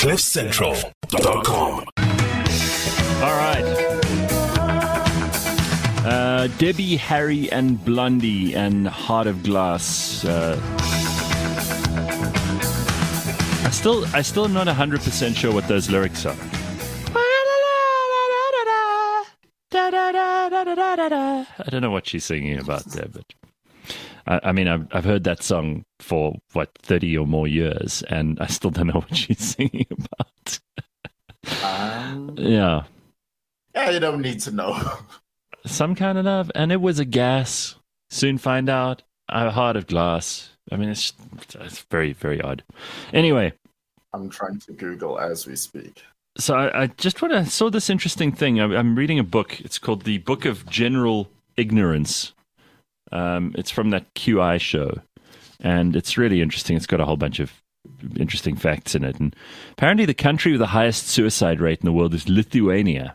CliffCentral.com. All right. Debbie, Harry, and Blondie and Heart of Glass. I still am not 100% sure what those lyrics are. I don't know what she's singing about there, but I mean, I've heard that song for 30 or more years, and I still don't know what she's singing about. Yeah. Yeah, you don't need to know. Some kind of love, and it was a gas. Soon find out. A Heart of Glass. I mean, it's very, very odd. Anyway, I'm trying to Google as we speak. So I saw this interesting thing. I'm reading a book. It's called The Book of General Ignorance. It's from that QI show, and it's really interesting. It's got a whole bunch of interesting facts in it. And apparently the country with the highest suicide rate in the world is Lithuania.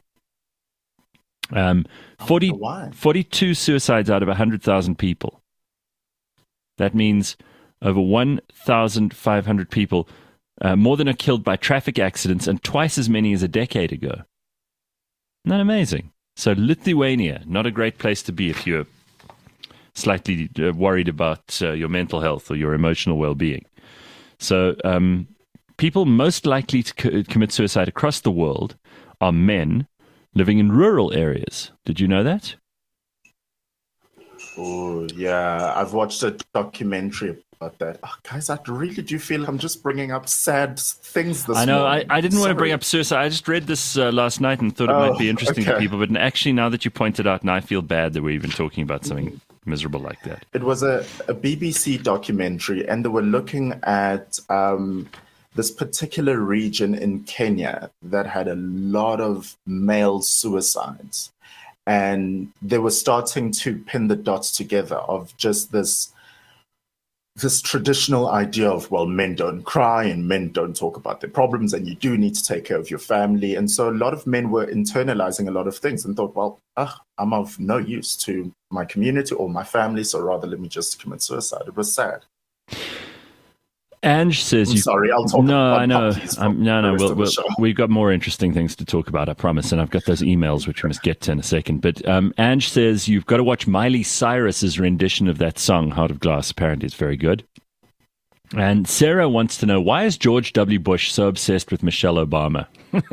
42 suicides out of 100,000 people. That means over 1,500 people, more than are killed by traffic accidents, and twice as many as a decade ago. Isn't that amazing? So Lithuania, not a great place to be if you're slightly worried about your mental health or your emotional well-being. So people most likely to commit suicide across the world are men living in rural areas. Did you know that? Oh, yeah. I've watched a documentary about that. Oh, guys, I really do feel I'm just bringing up sad things this I know. morning. I didn't want to bring up suicide. I just read this last night and thought it might be interesting to people. But actually, now that you pointed out, now I feel bad that we're even talking about something miserable like that. It was a BBC documentary, and they were looking at this particular region in Kenya that had a lot of male suicides. And they were starting to pin the dots together of just this traditional idea of, well, men don't cry and men don't talk about their problems, and you do need to take care of your family. And so a lot of men were internalizing a lot of things and thought, well, I'm of no use to my community or my family, so rather let me just commit suicide. It was sad. Ange says sorry, I'll talk about puppies. We've got more interesting things to talk about, I promise, and I've got those emails which we must get to in a second. But Ange says you've got to watch Miley Cyrus's rendition of that song, Heart of Glass. Apparently it's very good. And Sarah wants to know, why is George W. Bush so obsessed with Michelle Obama?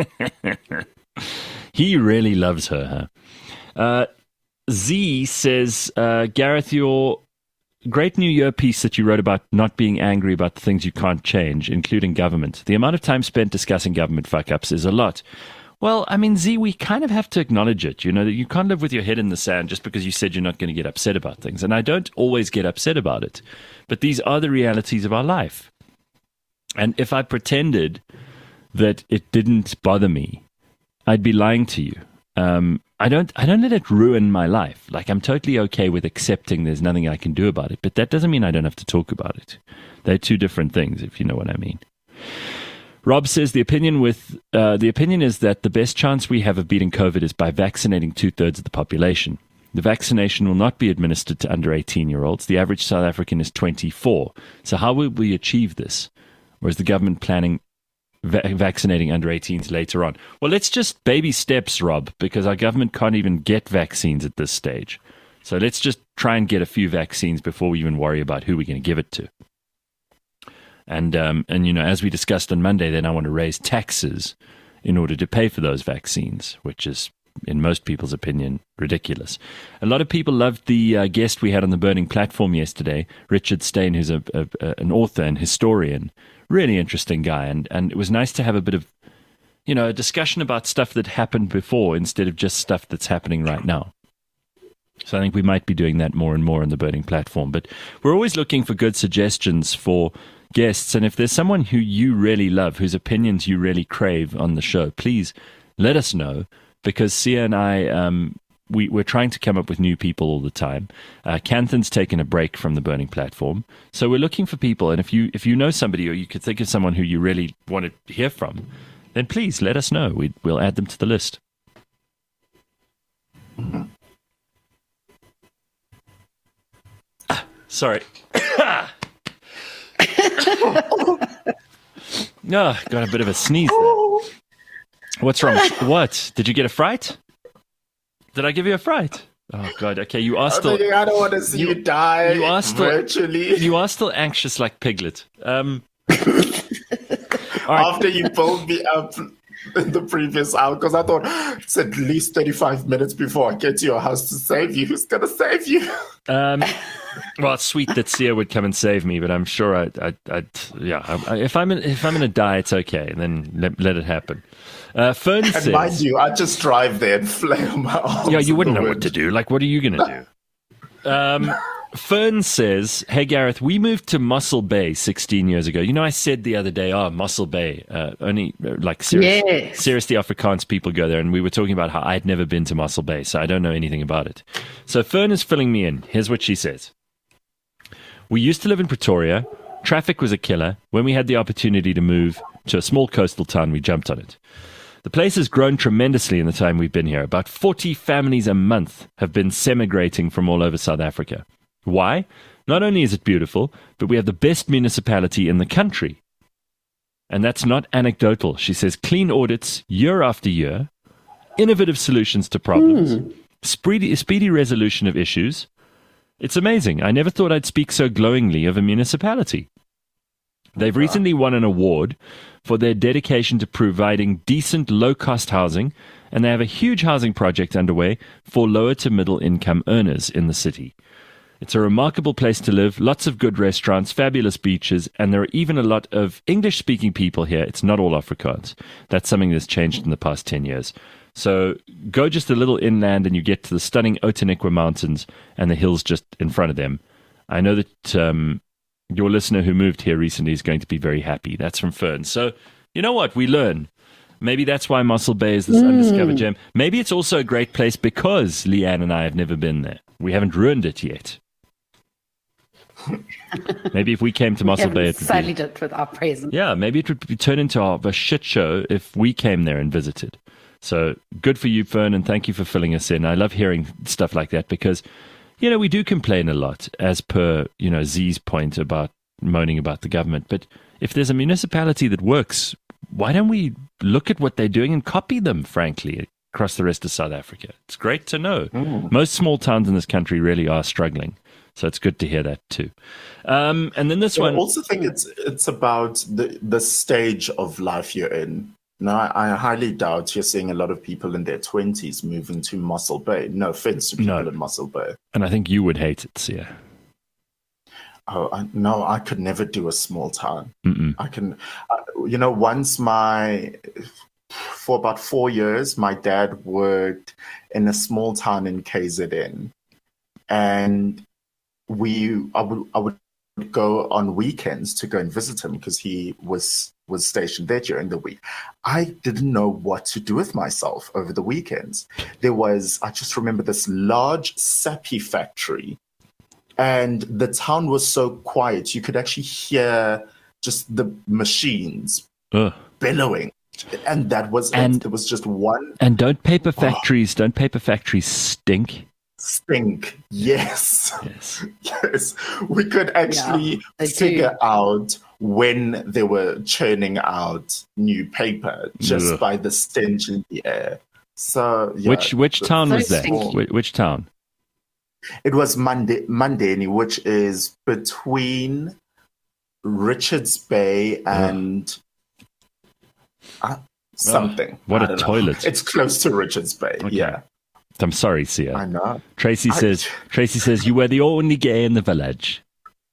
He really loves her, huh? Z says, Gareth, your great New Year piece that you wrote about not being angry about the things you can't change, including government. The amount of time spent discussing government fuck-ups is a lot. Well, I mean, Z, we kind of have to acknowledge it. You know, that you can't live with your head in the sand just because you said you're not going to get upset about things. And I don't always get upset about it. But these are the realities of our life. And if I pretended that it didn't bother me, I'd be lying to you. I don't let it ruin my life. Like, I'm totally okay with accepting there's nothing I can do about it, but that doesn't mean I don't have to talk about it. They're two different things, if you know what I mean. Rob says the opinion is that the best chance we have of beating COVID is by vaccinating 2/3 of the population. The vaccination will not be administered to under 18-year-olds. The average South African is 24. So how will we achieve this? Or is the government planning vaccinating under 18s later on? Well, let's just baby steps, Rob, because our government can't even get vaccines at this stage. So let's just try and get a few vaccines before we even worry about who we're going to give it to. And you know, as we discussed on Monday, then I want to raise taxes in order to pay for those vaccines, which is, in most people's opinion, ridiculous. A lot of people loved the guest we had on the Burning Platform yesterday, Richard Stein, who's an author and historian. Really interesting guy, and it was nice to have a bit of, you know, a discussion about stuff that happened before instead of just stuff that's happening right now. So I think we might be doing that more and more on the Burning Platform. But we're always looking for good suggestions for guests, and if there's someone who you really love, whose opinions you really crave on the show, please let us know, because Sia and I, we're trying to come up with new people all the time. Canthan's taken a break from the Burning Platform, so we're looking for people. And if you know somebody, or you could think of someone who you really want to hear from, then please let us know. We'll add them to the list. Sorry. Oh, got a bit of a sneeze there. What's wrong? What? Did you get a fright? Did I give you a fright? Oh God. Okay, you are still. I don't want to see you die. You are still virtually. You are still anxious like Piglet. After you pulled me up in the previous hour, because I thought it's at least 35 minutes before I get to your house to save you. Who's gonna save you? Well, it's sweet that Sia would come and save me, but I'm sure I'd if I'm gonna die, it's okay. And then let it happen. Fern says, and mind you, I just drive there and flail my arms. Yeah, you wouldn't know what to do. Like, what are you gonna do? Fern says, hey, Gareth, we moved to Mossel Bay 16 years ago. You know, I said the other day, Mossel Bay, only seriously Afrikaans people go there. And we were talking about how I'd never been to Mossel Bay, so I don't know anything about it. So Fern is filling me in. Here's what she says. We used to live in Pretoria. Traffic was a killer. When we had the opportunity to move to a small coastal town, we jumped on it. The place has grown tremendously in the time we've been here. About 40 families a month have been semigrating from all over South Africa. Why? Not only is it beautiful, but we have the best municipality in the country. And that's not anecdotal. She says clean audits year after year, innovative solutions to problems, speedy resolution of issues. It's amazing. I never thought I'd speak so glowingly of a municipality. They've recently won an award for their dedication to providing decent, low-cost housing, and they have a huge housing project underway for lower to middle income earners in the city. It's a remarkable place to live, lots of good restaurants, fabulous beaches, and there are even a lot of English-speaking people here. It's not all Afrikaans. That's something that's changed in the past 10 years. So go just a little inland and you get to the stunning Outeniqua Mountains and the hills just in front of them. I know that your listener who moved here recently is going to be very happy. That's from Fern. So you know what? We learn. Maybe that's why Mossel Bay is this undiscovered gem. Maybe it's also a great place because Leanne and I have never been there. We haven't ruined it yet. Maybe if we came to Mossel Bay, it would sullied it with our presence. Yeah, maybe it would turn into a shit show if we came there and visited. So good for you, Fern, and thank you for filling us in. I love hearing stuff like that because, you know, we do complain a lot, as per, you know, Z's point about moaning about the government. But if there's a municipality that works, why don't we look at what they're doing and copy them, frankly, across the rest of South Africa? It's great to know. Most small towns in this country really are struggling. So it's good to hear that too. And then this one. I also think it's about the stage of life you're in. Now, I highly doubt you're seeing a lot of people in their 20s moving to Mossel Bay. No offense to people in Mossel Bay. And I think you would hate it, Sia. Oh, no, I could never do a small town. Mm-mm. I can, for about 4 years, my dad worked in a small town in KZN. And I would go on weekends to go and visit him because he was stationed there during the week. I didn't know what to do with myself over the weekends. I just remember this large Sappi factory, and the town was so quiet. You could actually hear just the machines bellowing. And that was it. There was just one. And don't paper factories stink? Stink. Yes. Yes. We could actually figure out when they were churning out new paper just by the stench in the air. So which town was that? Which town? It was Mandeni, which is between Richards Bay and something. What a toilet! It's close to Richards Bay. Okay. Yeah. I'm sorry, Sia. I know. Tracy says you were the only gay in the village.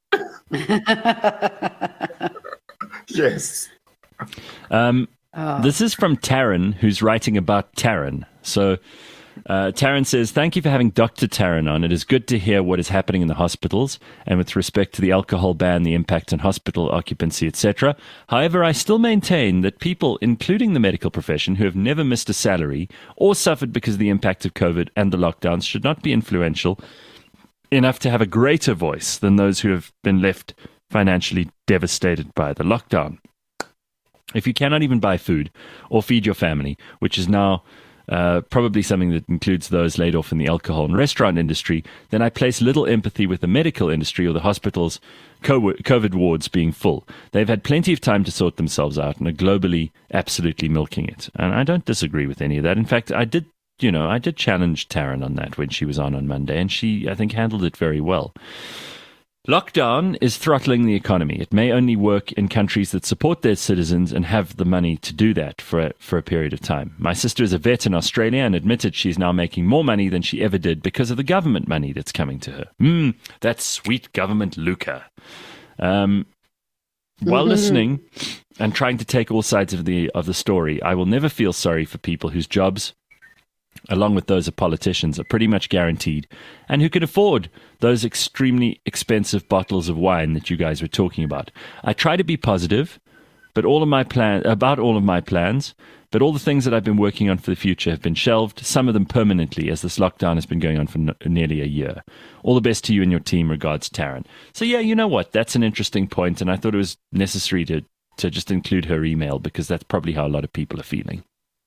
Yes. This is from Taryn, who's writing about Taryn. So Taryn says, thank you for having Dr. Taryn on. It is good to hear what is happening in the hospitals and with respect to the alcohol ban, the impact on hospital occupancy, etc. However, I still maintain that people, including the medical profession, who have never missed a salary or suffered because of the impact of COVID and the lockdowns should not be influential enough to have a greater voice than those who have been left financially devastated by the lockdown. If you cannot even buy food or feed your family, which is now probably something that includes those laid off in the alcohol and restaurant industry, then I place little empathy with the medical industry or the hospitals' COVID wards being full. They've had plenty of time to sort themselves out and are globally absolutely milking it. And I don't disagree with any of that. In fact, I did challenge Taryn on that when she was on Monday, and she, I think, handled it very well. Lockdown is throttling the economy. It may only work in countries that support their citizens and have the money to do that for a period of time. My sister is a vet in Australia and admitted she's now making more money than she ever did because of the government money that's coming to her. That sweet government lucre. While listening and trying to take all sides of the story, I will never feel sorry for people whose jobs, along with those of politicians, are pretty much guaranteed, and who can afford those extremely expensive bottles of wine that you guys were talking about. I try to be positive about all of my plans, but all the things that I've been working on for the future have been shelved, some of them permanently, as this lockdown has been going on for nearly a year. All the best to you and your team. Regards, Taryn. So yeah, you know what? That's an interesting point, and I thought it was necessary to just include her email, because that's probably how a lot of people are feeling.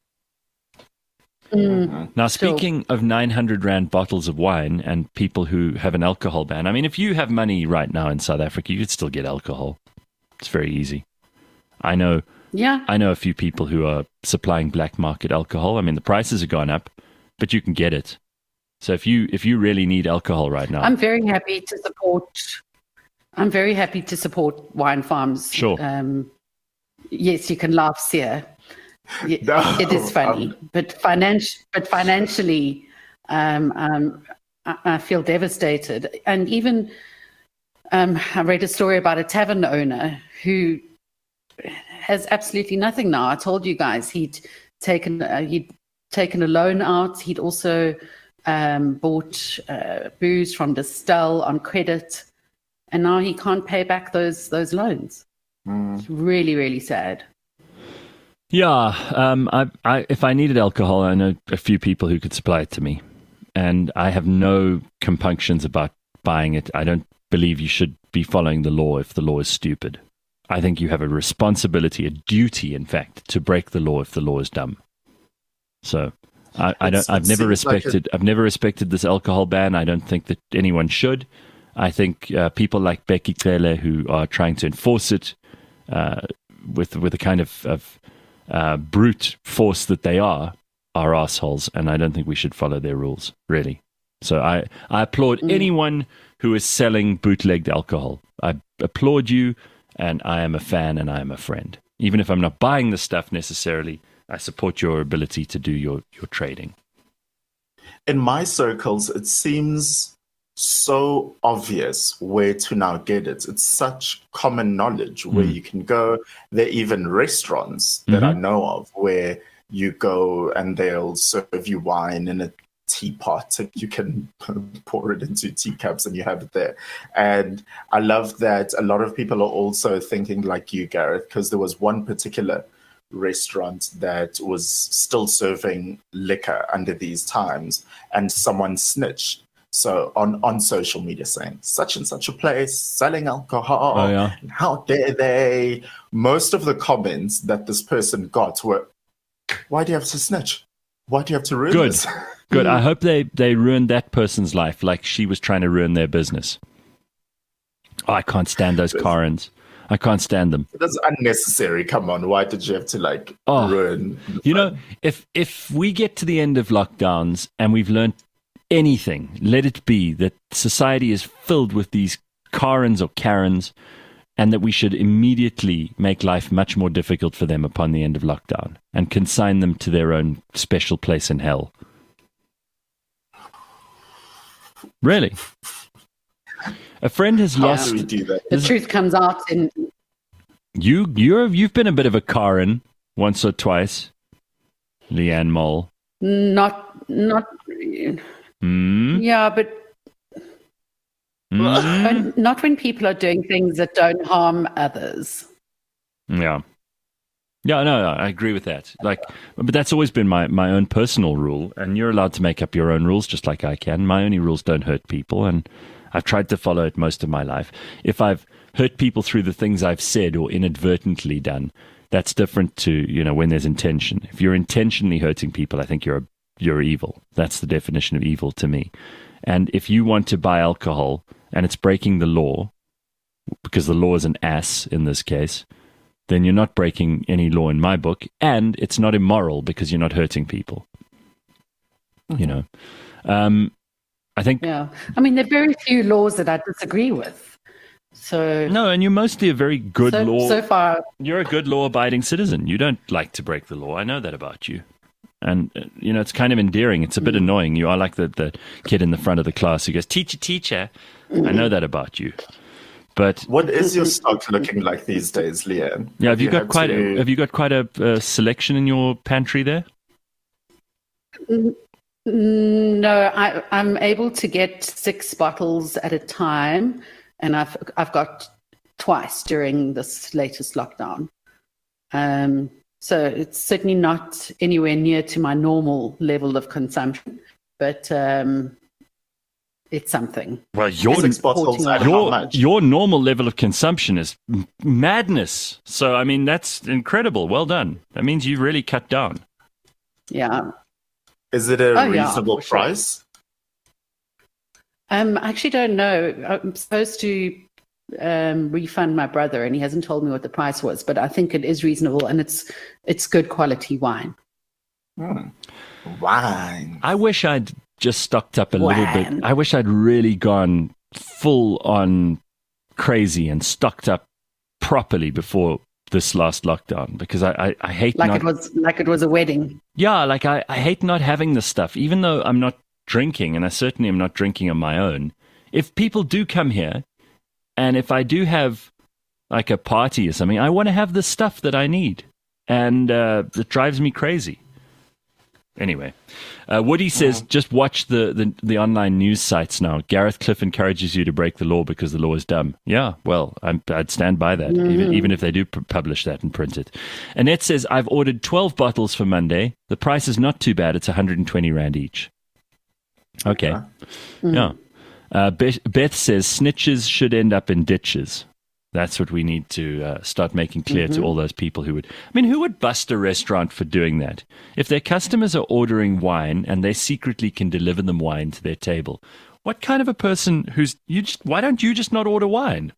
Now, speaking of 900 Rand bottles of wine and people who have an alcohol ban, I mean, if you have money right now in South Africa, you could still get alcohol. It's very easy. I know a few people who are supplying black market alcohol. I mean, the prices have gone up, but you can get it. So if you really need alcohol right now, I'm very happy to support wine farms. Sure. Yes, you can laugh, Sia. No, it is funny, but financially, I feel devastated. And even I read a story about a tavern owner who has absolutely nothing now. I told you guys he'd taken a loan out. He'd also bought booze from Distell on credit, and now he can't pay back those loans. It's really, really sad. Yeah, if I needed alcohol, I know a few people who could supply it to me, and I have no compunctions about buying it. I don't believe you should be following the law if the law is stupid. I think you have a responsibility, a duty, in fact, to break the law if the law is dumb. So I've never respected this alcohol ban. I don't think that anyone should. I think people like Becky Cele, who are trying to enforce it with a kind of brute force that they are assholes, and I don't think we should follow their rules, really. So I applaud anyone who is selling bootlegged alcohol. I applaud you, and I am a fan and I am a friend. Even if I'm not buying the stuff necessarily, I support your ability to do your trading. In my circles, it seems so obvious where to now get it. It's such common knowledge where you can go. There are even restaurants that I know of where you go and they'll serve you wine in a teapot, and you can pour it into teacups and you have it there. And I love that a lot of people are also thinking like you, Gareth, because there was one particular restaurant that was still serving liquor under these times, and someone snitched. So on social media saying, such and such a place selling alcohol, and how dare they? Most of the comments that this person got were, why do you have to snitch? Why do you have to ruin this? Good. I hope they ruined that person's life like she was trying to ruin their business. Oh, I can't stand those Karens. I can't stand them. That's unnecessary. Come on. Why did you have to ruin? You know, if we get to the end of lockdowns and we've learned anything, let it be that society is filled with these Karens or Karens, and that we should immediately make life much more difficult for them upon the end of lockdown and consign them to their own special place in hell. Really? A friend has lost. How do we do that? The truth comes out in. You've been a bit of a Karen once or twice, Leanne Mole. Not. Yeah, but not when people are doing things that don't harm others. Yeah. Yeah, no, I agree with that. But that's always been my own personal rule, and you're allowed to make up your own rules just like I can. My only rules don't hurt people, and I've tried to follow it most of my life. If I've hurt people through the things I've said or inadvertently done, that's different to, when there's intention. If you're intentionally hurting people, I think you're you're evil. That's the definition of evil to me. And if you want to buy alcohol and it's breaking the law, because the law is an ass in this case, then you're not breaking any law in my book, and it's not immoral because you're not hurting people. You know, I think. Yeah, I mean, there are very few laws that I disagree with. So no, and you're mostly a very good law. So far, you're a good law-abiding citizen. You don't like to break the law. I know that about you. And, you know, it's kind of endearing. It's a bit annoying. You are like the kid in the front of the class who goes, teacher, teacher. I know that about you. But what is your stock looking like these days, Leanne? Yeah, have you got quite a selection in your pantry there? No, I'm able to get 6 bottles at a time, and I've got twice during this latest lockdown. So it's certainly not anywhere near to my normal level of consumption, but it's something. Well, your normal level of consumption is madness. So, I mean, that's incredible. Well done. That means you've really cut down. Yeah. Is it a reasonable price? I actually don't know. I'm supposed to refund my brother, and he hasn't told me what the price was, but I think it is reasonable, and it's good quality wine. Wine. I wish I'd just stocked up a little bit. I wish I'd really gone full on crazy and stocked up properly before this last lockdown, because I hate it was a wedding. Yeah, like I hate not having this stuff, even though I'm not drinking, and I certainly am not drinking on my own. If people do come here, and if I do have like a party or something, I want to have the stuff that I need, and it drives me crazy. Anyway, Woody says, just watch the online news sites now. Gareth Cliff encourages you to break the law because the law is dumb. Yeah, well, I'd stand by that, even if they do publish that and print it. Annette says, I've ordered 12 bottles for Monday. The price is not too bad. It's 120 Rand each. Okay. Yeah. Beth says, snitches should end up in ditches. That's what we need to start making clear to all those people who would bust a restaurant for doing that? If their customers are ordering wine and they secretly can deliver them wine to their table, what kind of a person why don't you just not order wine?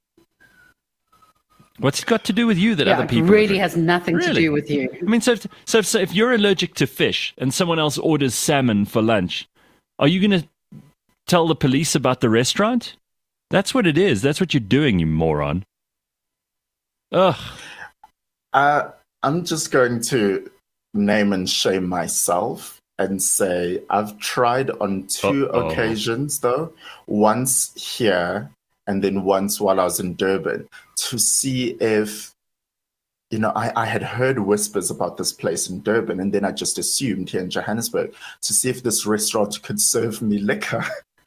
What's it got to do with you that other people... It really has nothing to do with you. I mean, so if you're allergic to fish and someone else orders salmon for lunch, are you going to tell the police about the restaurant? That's what it is. That's what you're doing, you moron. Ugh. I'm just going to name and shame myself and say I've tried on 2 occasions, though. Once here and then once while I was in Durban, to see if, I had heard whispers about this place in Durban, and then I just assumed here in Johannesburg, to see if this restaurant could serve me liquor.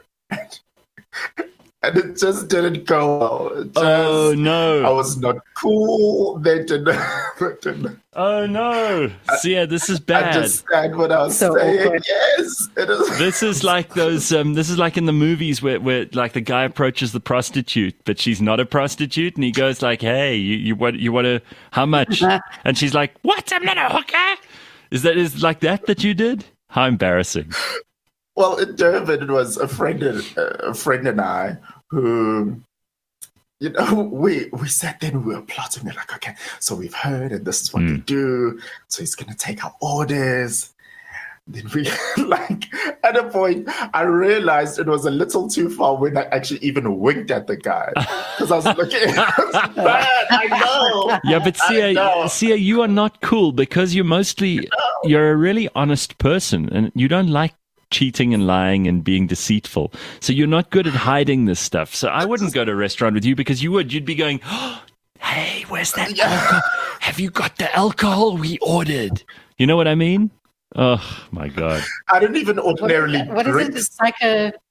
And it just didn't go well. No. I was not cool. They didn't. Oh, no. See, yeah, this is bad. I understand what I was saying. Awkward. Yes. It is. This is like those, this is like in the movies where like the guy approaches the prostitute, but she's not a prostitute. And he goes like, hey, you want to, how much? And she's like, what? I'm not a hooker. Is like that you did? How embarrassing. Well, in Durban, it was a friend and I who, we sat there and we were plotting. We're like, okay, so we've heard, and this is what they do. So he's going to take our orders. Then we, at a point, I realized it was a little too far when I actually even winked at the guy. Because I was looking, it was bad, I know. Yeah, but Sia, you are not cool because you're a really honest person, and you don't like cheating and lying and being deceitful. So you're not good at hiding this stuff. So I wouldn't go to a restaurant with you because you'd be going, oh, hey, where's that alcohol? Have you got the alcohol we ordered? You know what I mean? Oh my God. I don't even ordinarily What is it? It's like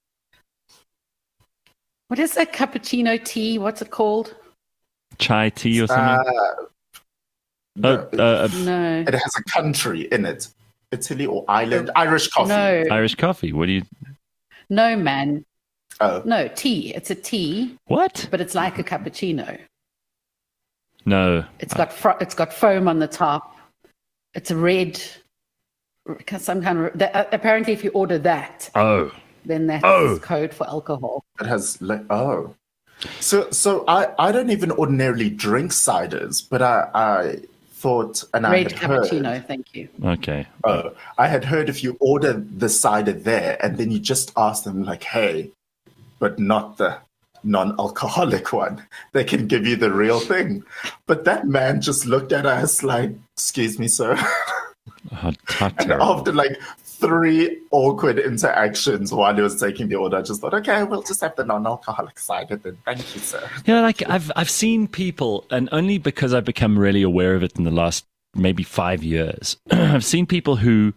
what is that cappuccino tea? What's it called? Chai tea or something? No. No. It has a country in it. Italy or Ireland, Irish coffee. No. Irish coffee. What do you? No, man. Oh. No, tea. It's a tea. What? But it's like a cappuccino. No. It's got foam on the top. It's a red some kind of apparently if you order that, then that's code for alcohol. It has So I don't even ordinarily drink ciders, but I thought, and Red I had cappuccino, heard, thank you. Okay. I had heard if you order the cider there and then you just ask them like, hey, but not the non-alcoholic one, they can give you the real thing. But that man just looked at us like, excuse me, sir. And after like 3 awkward interactions while he was taking the order, I just thought, okay, we'll just have the non-alcoholic cider then. Thank you, sir. Like I've seen people, and only because I've become really aware of it in the last maybe 5 years, I've seen people who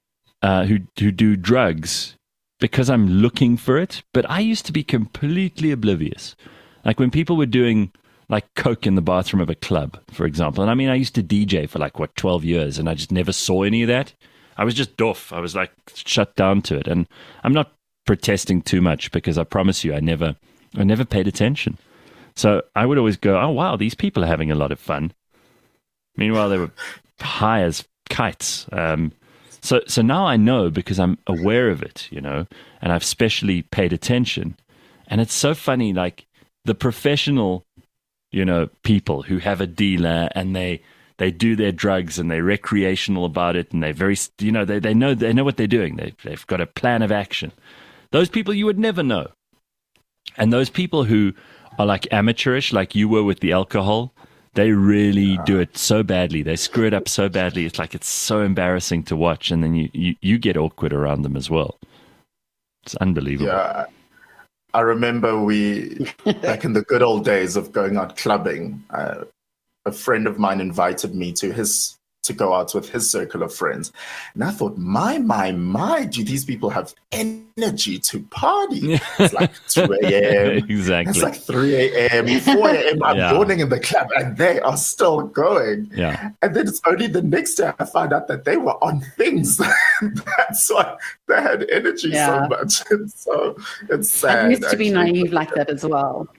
do drugs because I'm looking for it. But I used to be completely oblivious. Like when people were doing like coke in the bathroom of a club, for example. And I mean, I used to DJ for 12 years, and I just never saw any of that. I was just doff. I was like shut down to it. And I'm not protesting too much because I promise you, I never paid attention. So I would always go, oh, wow, these people are having a lot of fun. Meanwhile, they were high as kites. So now I know because I'm aware of it, and I've specially paid attention. And it's so funny, like the professional, people who have a dealer and they do their drugs and they're recreational about it and they're very, they know what they're doing. They've got a plan of action. Those people you would never know. And those people who are like amateurish, like you were with the alcohol, they really do it so badly. They screw it up so badly. It's so embarrassing to watch. And then you get awkward around them as well. It's unbelievable. Yeah. I remember back in the good old days of going out clubbing, a friend of mine invited me to go out with his circle of friends. And I thought, my, do these people have energy to party? It's like 2 a.m. Exactly. It's like 3 a.m., 4 a.m. I'm morning in the club and they are still going. Yeah. And then it's only the next day I find out that they were on things. That's why they had energy so much. And so it's sad. I used to be naive like that as well.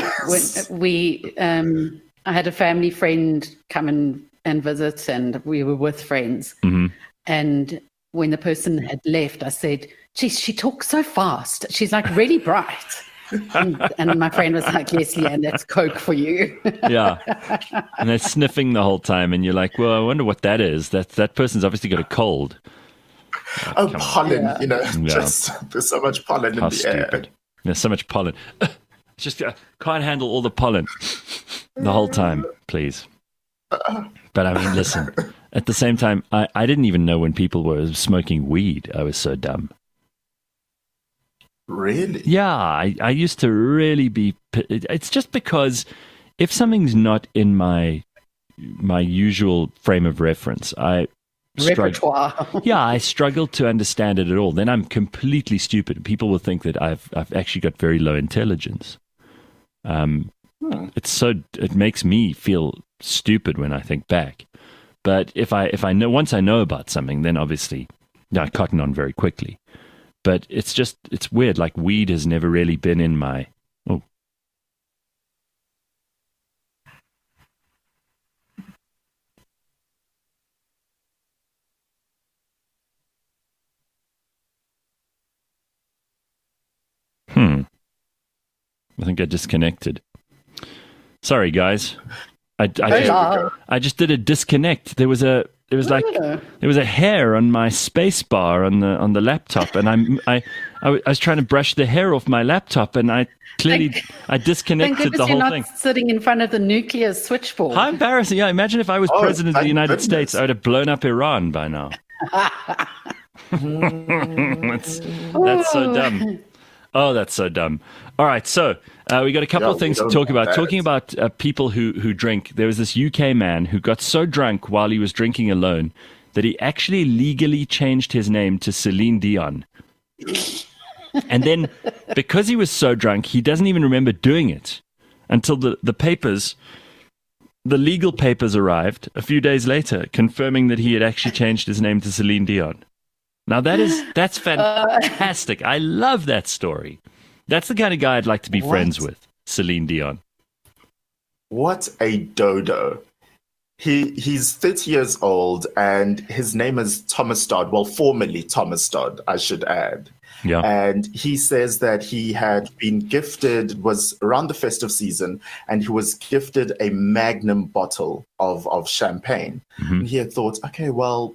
When I had a family friend come and visit, and we were with friends. Mm-hmm. And when the person had left, I said, geez, she talks so fast. She's like really bright. and my friend was like, yes, Leanne, that's Coke for you. Yeah. And they're sniffing the whole time. And you're like, well, I wonder what that is. That person's obviously got a cold. Pollen, just there's so much pollen in the air. There's so much pollen. Just can't handle all the pollen the whole time, please. But I mean, listen, at the same time, I didn't even know when people were smoking weed. I was so dumb. Really? Yeah, I used to really be. It's just because if something's not in my usual frame of reference, repertoire. Yeah, I struggle to understand it at all. Then I'm completely stupid. People will think that I've actually got very low intelligence. It makes me feel stupid when I think back. But if I know, once I know about something, then obviously I cotton on very quickly. But it's weird. Like weed has never really been in my. Oh. I think I disconnected. Sorry, guys. I just did a disconnect. There was a hair on my space bar on the laptop, and I was trying to brush the hair off my laptop, and I disconnected the whole thing. Sitting in front of the nuclear switchboard. How embarrassing! Yeah, imagine if I was president of the United States, I would have blown up Iran by now. That's so dumb. Oh, that's so dumb. All right, so we got a couple of things to talk about. Talking about people who drink, there was this UK man who got so drunk while he was drinking alone that he actually legally changed his name to Celine Dion. And then, because he was so drunk, he doesn't even remember doing it until the legal papers arrived a few days later, confirming that he had actually changed his name to Celine Dion. Now that's fantastic. I love that story. That's the kind of guy I'd like to be friends with, Celine Dion. What a dodo. He's 30 years old, and his name is Thomas Dodd. Well, formerly Thomas Dodd, I should add. Yeah. And he says that he had been gifted, was around the festive season, and he was gifted a magnum bottle of champagne. Mm-hmm. And he had thought, okay, well,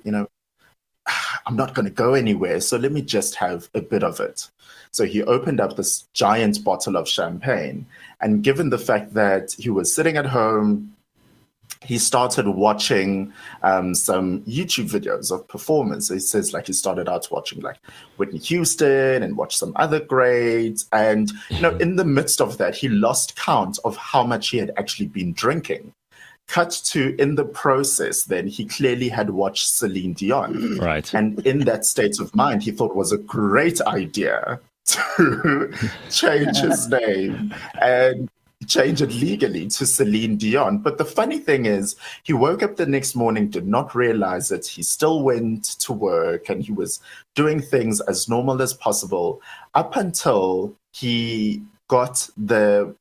I'm not going to go anywhere, so let me just have a bit of it. So he opened up this giant bottle of champagne, and given the fact that he was sitting at home, he started watching some YouTube videos of performance. He says he started out watching Whitney Houston and watched some other greats. And, in the midst of that, he lost count of how much he had actually been drinking. Cut to, in the process, then he clearly had watched Celine Dion. Right. And in that state of mind, he thought it was a great idea to change his name and change it legally to Celine Dion. But the funny thing is, he woke up the next morning, did not realize it. He still went to work and he was doing things as normal as possible up until he got the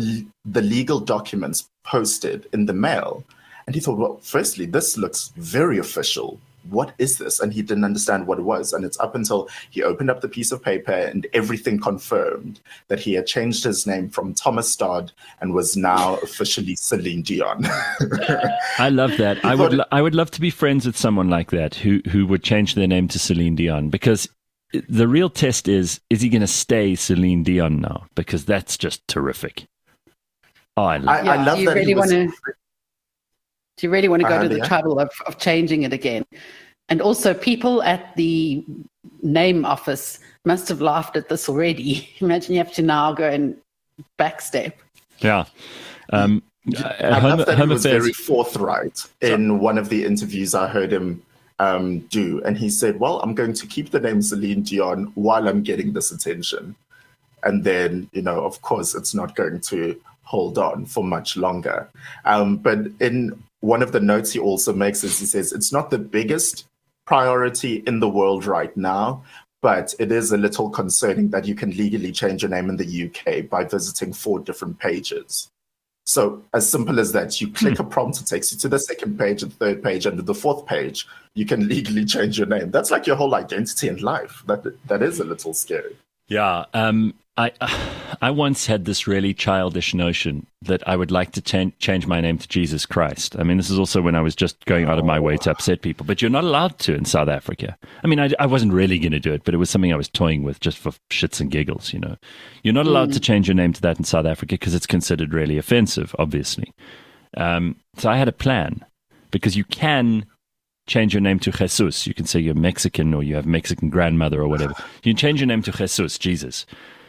legal documents posted in the mail. And he thought, well, firstly, this looks very official. What is this? And he didn't understand what it was. And it's up until he opened up the piece of paper and everything confirmed that he had changed his name from Thomas Dodd and was now officially Celine Dion. I love that. I would love to be friends with someone like that who would change their name to Celine Dion, because the real test is he going to stay Celine Dion now? Because that's just terrific. Oh, I love that. Do you really want to go to the trouble of changing it again? And also, people at the name office must have laughed at this already. Imagine you have to now go and backstep. Yeah. I love that he was very forthright in one of the interviews I heard him do. And he said, well, I'm going to keep the name Celine Dion while I'm getting this attention. And then, of course, it's not going to hold on for much longer. But in one of the notes he also makes is, he says, it's not the biggest priority in the world right now, but it is a little concerning that you can legally change your name in the UK by visiting 4 different pages. So as simple as that, you click a prompt, it takes you to the second page and third page, and the 4th page, you can legally change your name. That's like your whole identity in life. That is a little scary. Yeah. I once had this really childish notion that I would like to change my name to Jesus Christ. I mean, this is also when I was just going out of my way to upset people, but you're not allowed to in South Africa. I mean, I wasn't really going to do it, but it was something I was toying with just for shits and giggles, You're not allowed to change your name to that in South Africa because it's considered really offensive, obviously. So I had a plan, because you can change your name to Jesus. You can say you're Mexican or you have Mexican grandmother or whatever. You can change your name to Jesus, Jesus.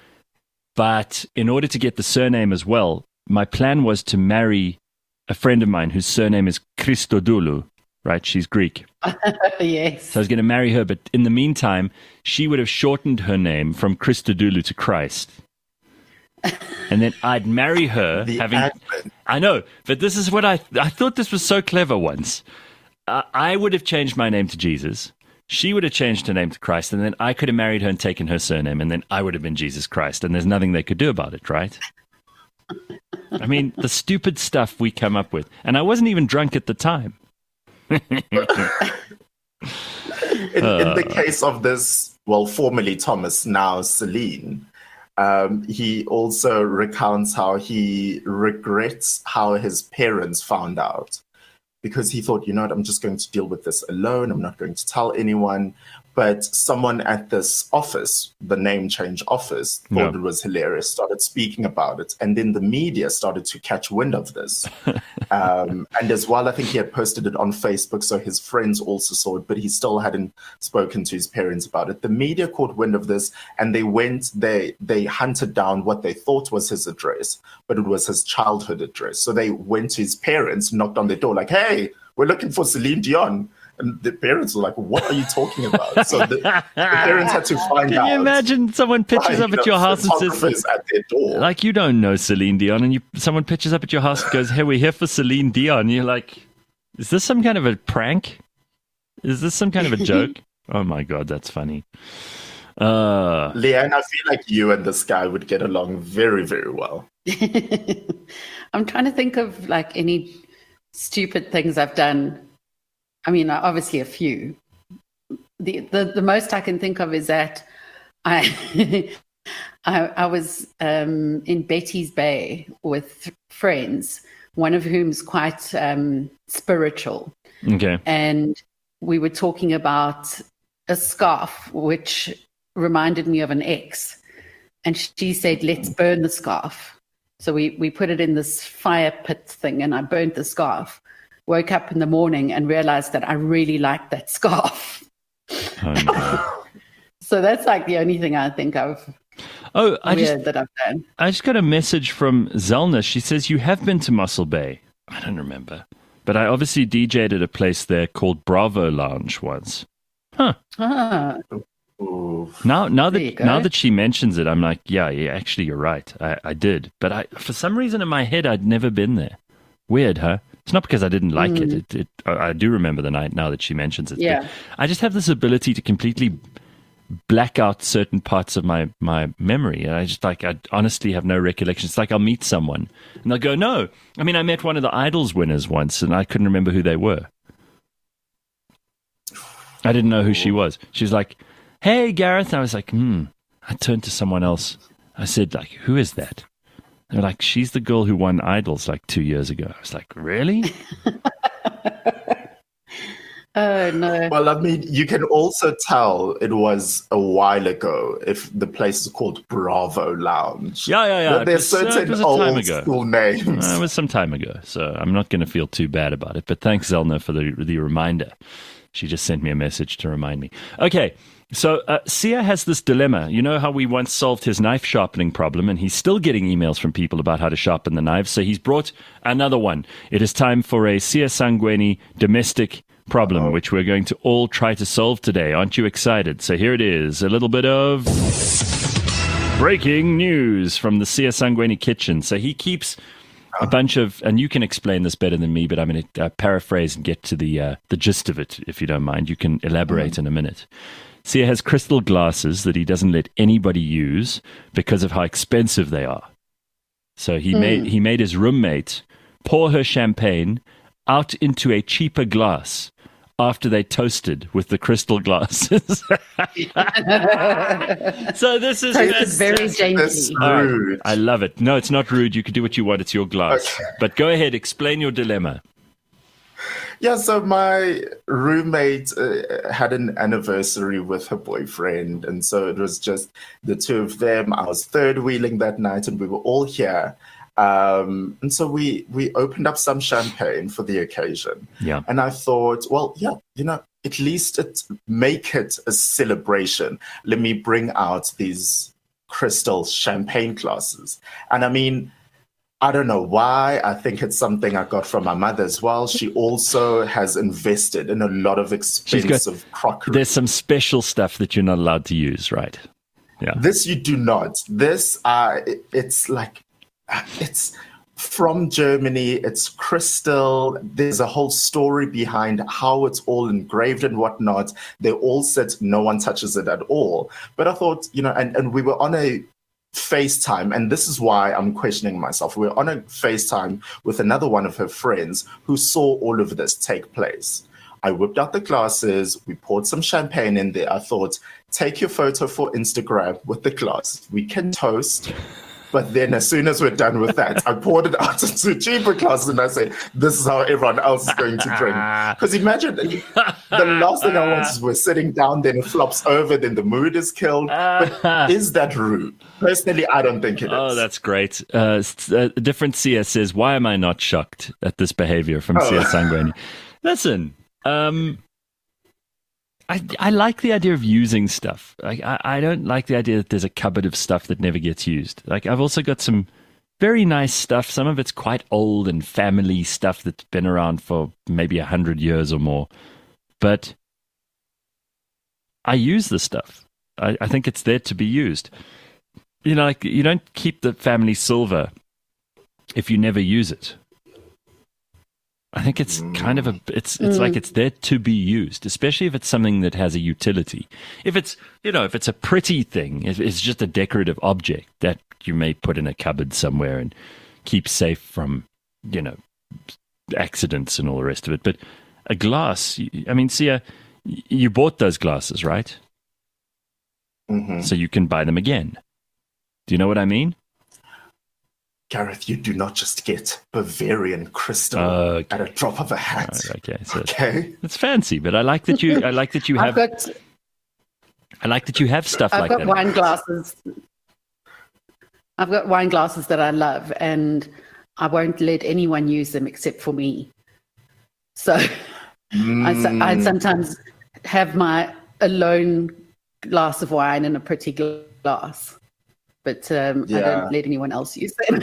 But in order to get the surname as well, my plan was to marry a friend of mine whose surname is Christodoulou, right? She's Greek. Yes. So I was going to marry her, but in the meantime, she would have shortened her name from Christodoulou to Christ. And then I'd marry her I know, but this is what I thought this was so clever once. I would have changed my name to Jesus. She would have changed her name to Christ, and then I could have married her and taken her surname, and then I would have been Jesus Christ, and there's nothing they could do about it, right? I mean, the stupid stuff we come up with. And I wasn't even drunk at the time. In the case of this, formerly Thomas, now Celine, he also recounts how he regrets how his parents found out. Because he thought, I'm just going to deal with this alone. I'm not going to tell anyone. But someone at this office, the name change office, thought it was hilarious, started speaking about it. And then the media started to catch wind of this. And as well, I think he had posted it on Facebook, so his friends also saw it, but he still hadn't spoken to his parents about it. The media caught wind of this, and they hunted down what they thought was his address, but it was his childhood address. So they went to his parents, knocked on their door, like, hey, we're looking for Celine Dion. And the parents were like, what are you talking about? So the parents had to find out. Can you imagine someone pitches up at your house and says, at their door. Like, you don't know Celine Dion, and someone pitches up at your house and goes, hey, we're here for Celine Dion. And you're like, is this some kind of a prank? Is this some kind of a joke? Oh my God, that's funny. Leanne, I feel like you and this guy would get along very, very well. I'm trying to think of like any stupid things I've done. I mean, obviously a few. The most I can think of is that I was in Betty's Bay with friends, one of whom's quite spiritual. Okay. And we were talking about a scarf, which reminded me of an ex. And she said, let's burn the scarf. So we put it in this fire pit thing, and I burnt the scarf. Woke up in the morning and realized that I really liked that scarf. Oh, no. So that's like the only thing I think of that I've done. I just got a message from Zelna. She says, you have been to Mossel Bay. I don't remember. But I obviously DJ'd at a place there called Bravo Lounge once. Huh. Ah, Now you go. that she mentions it, I'm like, yeah, actually, you're right. I did. But for some reason in my head, I'd never been there. Weird, huh? It's not because I didn't like it. I do remember the night now that she mentions it. Yeah. But I just have this ability to completely black out certain parts of my memory. And I honestly have no recollection. It's like I'll meet someone and they'll go, no. I mean, I met one of the Idols winners once and I couldn't remember who they were. I didn't know who she was. She was like, hey, Gareth. I was like, I turned to someone else. I said, like, who is that? They're like, she's the girl who won Idols like 2 years ago. I was like, really? Oh, no. Well, I mean, you can also tell it was a while ago if the place is called Bravo Lounge. Yeah. There's it certain was a time ago. old school names. It was some time ago, so I'm not going to feel too bad about it. But thanks, Zelna, for the reminder. She just sent me a message to remind me. Okay, so Sia has this dilemma. You know how we once solved his knife sharpening problem, and he's still getting emails from people about how to sharpen the knives. So he's brought another one. It is time for a Sia Sangweni domestic problem, which we're going to all try to solve today. Aren't you excited? So here it is, a little bit of breaking news from the Sia Sangweni kitchen. So he keeps a bunch of, and you can explain this better than me, but I'm going to paraphrase and get to the gist of it, if you don't mind. You can elaborate in a minute. Sia has crystal glasses that he doesn't let anybody use because of how expensive they are. So he made his roommate pour her champagne out into a cheaper glass after they toasted with the crystal glasses. So this is very dainty. Rude. I love it. No, it's not rude. You can do what you want. It's your glass. Okay. But go ahead. Explain your dilemma. Yeah, so my roommate had an anniversary with her boyfriend. And so it was just the two of them. I was third wheeling that night and we were all here. And so we opened up some champagne for the occasion. Yeah. And I thought, well, yeah, at least make it a celebration. Let me bring out these crystal champagne glasses. And I mean, I don't know why. I think it's something I got from my mother as well. She also has invested in a lot of expensive crockery. There's some special stuff that you're not allowed to use, right? Yeah. This you do not. This, it's like, it's from Germany. It's crystal. There's a whole story behind how it's all engraved and whatnot. They all said no one touches it at all. But I thought, and we were on a FaceTime, and this is why I'm questioning myself. We were on a FaceTime with another one of her friends who saw all of this take place. I whipped out the glasses. We poured some champagne in there. I thought, take your photo for Instagram with the glass. We can toast. But then as soon as we're done with that, I poured it out into cheaper glasses and I say, this is how everyone else is going to drink. Because imagine, the last thing I want is we're sitting down, then it flops over, then the mood is killed. But is that rude? Personally, I don't think it is. Oh, that's great. Different Sia says, why am I not shocked at this behavior from Sia Sangweni? Listen, I like the idea of using stuff. Like I don't like the idea that there's a cupboard of stuff that never gets used. Like I've also got some very nice stuff. Some of it's quite old and family stuff that's been around for maybe 100 years or more. But I use the stuff. I think it's there to be used. Like you don't keep the family silver if you never use it. I think it's kind of it's like it's there to be used, especially if it's something that has a utility. If it's, if it's a pretty thing, if it's just a decorative object that you may put in a cupboard somewhere and keep safe from, accidents and all the rest of it. But a glass, I mean, Sia, you bought those glasses, right? Mm-hmm. So you can buy them again. Do you know what I mean? Gareth, you do not just get Bavarian crystal at a drop of a hat. Oh, okay, so okay, it's fancy, but I like that you. I like that you have. I like that you have stuff like that. I've got wine glasses. I've got wine glasses that I love, and I won't let anyone use them except for me. So I'd sometimes have my alone glass of wine in a pretty glass, but I don't let anyone else use them.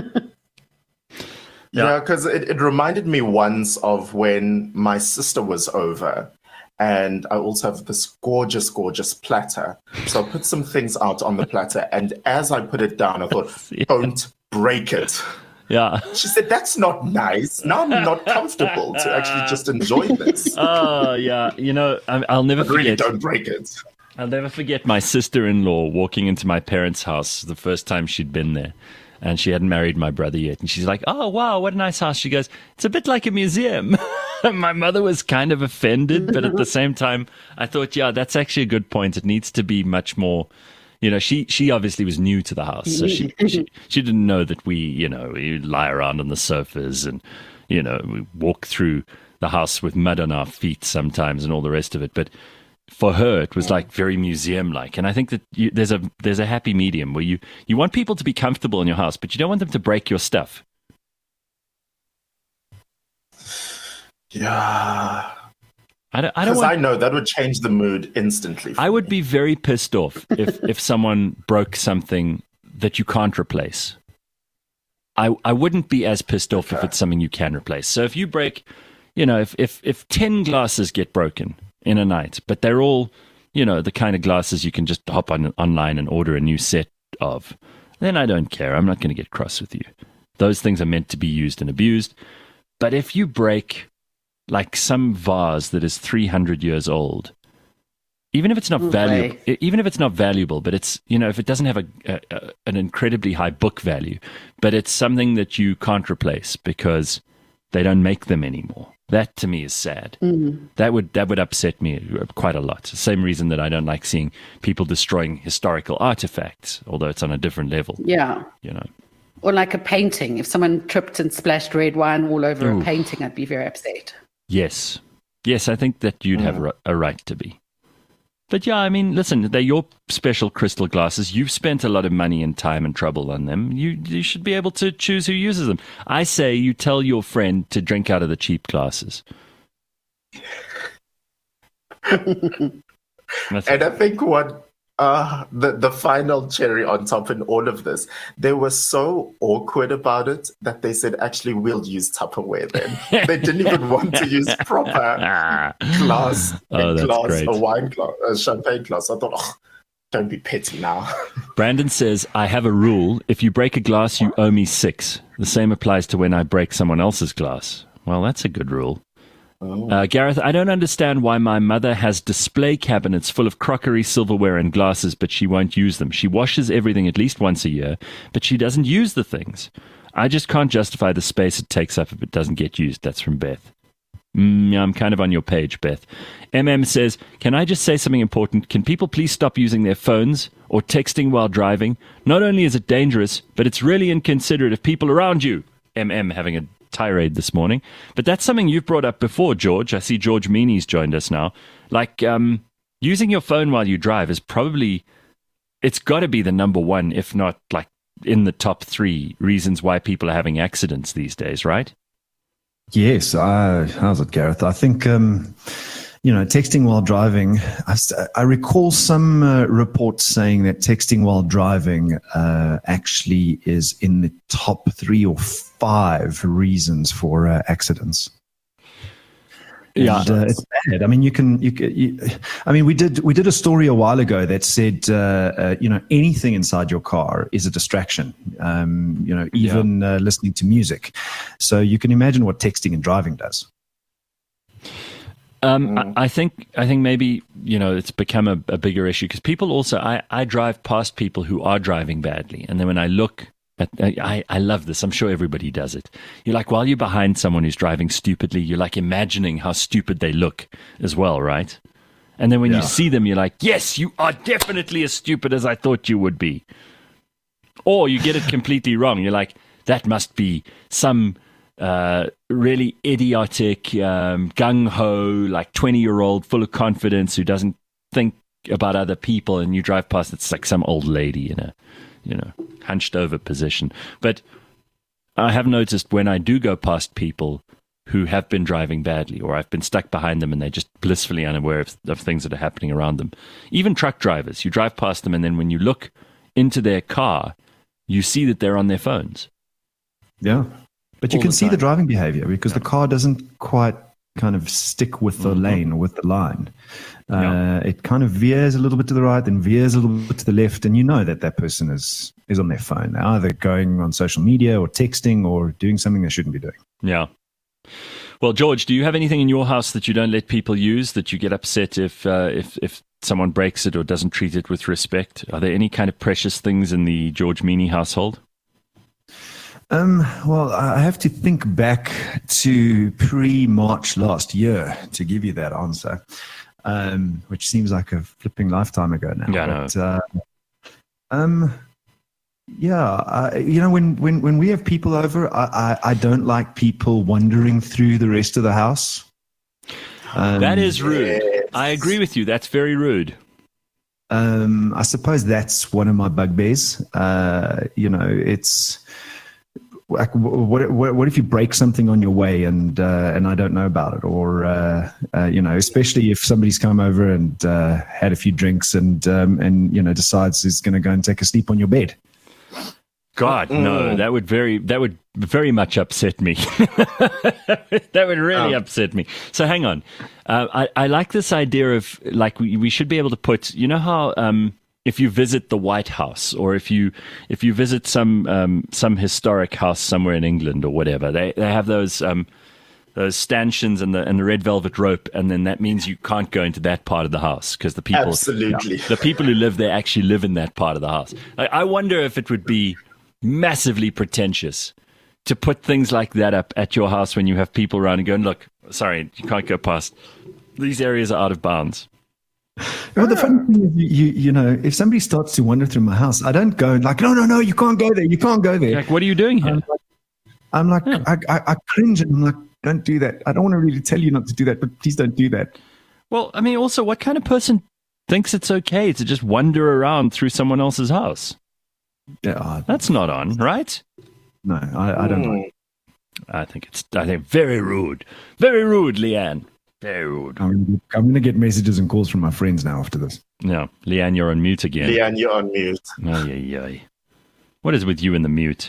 Yeah, because it reminded me once of when my sister was over. And I also have this gorgeous, gorgeous platter. So I put some things out on the platter. And as I put it down, I thought, don't break it. Yeah. She said, that's not nice. Now I'm not comfortable to actually just enjoy this. Oh, yeah. You know, I'll never forget. Really, don't break it. I'll never forget my sister-in-law walking into my parents' house the first time she'd been there. And she hadn't married my brother yet. And she's like, oh, wow, what a nice house. She goes, it's a bit like a museum. My mother was kind of offended, but at the same time, I thought, yeah, that's actually a good point. It needs to be much more, you know, she obviously was new to the house. So she didn't know that we lie around on the sofas and, you know, we walk through the house with mud on our feet sometimes and all the rest of it. But for her, it was like very museum-like. And I think that there's a happy medium where you want people to be comfortable in your house, but you don't want them to break your stuff. Yeah. I don't Because I know that would change the mood instantly. I would be very pissed off if someone broke something that you can't replace. I wouldn't be as pissed off if it's something you can replace. So if you break, you know, if 10 glasses get broken in a night, but they're all, you know, the kind of glasses you can just hop online and order a new set of, then I don't care. I'm not going to get cross with you. Those things are meant to be used and abused. But if you break like some vase that is 300 years old, even if it's not valuable, but it's, you know, if it doesn't have an incredibly high book value, but it's something that you can't replace because they don't make them anymore. That to me is sad. Mm-hmm. That would upset me quite a lot. The same reason that I don't like seeing people destroying historical artifacts, although it's on a different level. Yeah. You know. Or like a painting. If someone tripped and splashed red wine all over a painting, I'd be very upset. Yes. Yes, I think that you'd have a right to be. But yeah, I mean, listen, they're your special crystal glasses. You've spent a lot of money and time and trouble on them. You should be able to choose who uses them. I say you tell your friend to drink out of the cheap glasses. And I think what the final cherry on top in all of this, they were so awkward about it that they said, actually, we'll use Tupperware then. They didn't even want to use proper glass, a wine glass, a champagne glass. I thought, don't be petty now. Brandon says, I have a rule. If you break a glass, you owe me 6. The same applies to when I break someone else's glass. Well, that's a good rule. Gareth, I don't understand why my mother has display cabinets full of crockery, silverware, and glasses, but she won't use them. She washes everything at least once a year, but she doesn't use the things. I just can't justify the space it takes up if it doesn't get used. That's from Beth. Yeah, I'm kind of on your page, Beth. MM says, can I just say something important? Can people please stop using their phones or texting while driving? Not only is it dangerous, but it's really inconsiderate of people around you. MM having a tirade this morning, but that's something you've brought up before, George. I see George Meany's joined us now. Like, using your phone while you drive is probably, it's got to be the number one, if not like in the top 3 reasons why people are having accidents these days, right? Yes. How's it, Gareth? I think, texting while driving, I recall some reports saying that texting while driving actually is in the top 3 or 5 reasons for accidents. Yeah, and, it's bad. I mean, we did a story a while ago that said, anything inside your car is a distraction. Even listening to music. So you can imagine what texting and driving does. I think maybe, it's become a bigger issue because people also, I drive past people who are driving badly. And then when I look I love this. I'm sure everybody does it. You're like, while you're behind someone who's driving stupidly, you're like imagining how stupid they look as well, right? And then when you see them, you're like, yes, you are definitely as stupid as I thought you would be. Or you get it completely wrong. You're like, that must be some really idiotic, gung-ho, like 20-year-old full of confidence who doesn't think about other people, and you drive past, it's like some old lady in a, hunched over position. But I have noticed when I do go past people who have been driving badly, or I've been stuck behind them and they're just blissfully unaware of things that are happening around them. Even truck drivers, you drive past them and then when you look into their car, you see that they're on their phones. Yeah. But you can see the driving behavior because the car doesn't quite kind of stick with the lane or with the line. It kind of veers a little bit to the right, then veers a little bit to the left, and you know that person is on their phone. They're either going on social media or texting or doing something they shouldn't be doing. Yeah. Well, George, do you have anything in your house that you don't let people use, that you get upset if someone breaks it or doesn't treat it with respect? Are there any kind of precious things in the George Meany household? Well, I have to think back to pre-March last year to give you that answer, which seems like a flipping lifetime ago now. Yeah, when we have people over, I don't like people wandering through the rest of the house. That is rude. Yes. I agree with you. That's very rude. I suppose that's one of my bugbears. It's like, what if you break something on your way and I don't know about it, or especially if somebody's come over and had a few drinks and decides he's going to go and take a sleep on your bed. God, no, that would very much upset me. That would really upset me. So hang on. I like this idea of, like, we should be able to put, you know how if you visit the White House, or if you visit some historic house somewhere in England or whatever, they have those stanchions and the red velvet rope, and then that means you can't go into that part of the house because the people who live there actually live in that part of the house. I wonder if it would be massively pretentious to put things like that up at your house when you have people around and going, look, sorry, you can't go past. These areas are out of bounds. Well, the funny thing is, if somebody starts to wander through my house, I don't go like, no, you can't go there. You can't go there. Like, what are you doing here? I'm like, I cringe and I'm like, don't do that. I don't want to really tell you not to do that, but please don't do that. Well, I mean, also, what kind of person thinks it's okay to just wander around through someone else's house? Yeah, that's not on, right? No, I don't know. I think very rude. Very rude, Leanne. Very rude. I'm going to get messages and calls from my friends now after this. No, Leanne, you're on mute again. Leanne, you're on mute. Ay. What is with you in the mute?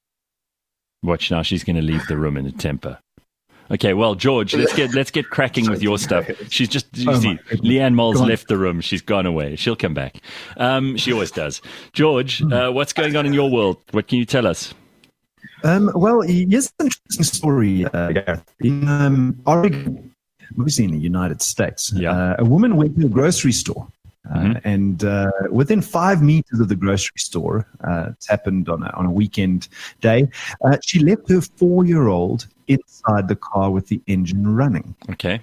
Watch now, she's going to leave the room in a temper. Okay, well, George, let's get cracking with your stuff. She's just, Leanne Moll's left the room. She's gone away. She'll come back. She always does. George, what's going on in your world? What can you tell us? Well, here's an interesting story, Gareth. In Oregon, obviously in the United States, a woman went to a grocery store. And within 5 meters of the grocery store, it's happened on a weekend day, she left her 4-year-old inside the car with the engine running. Okay.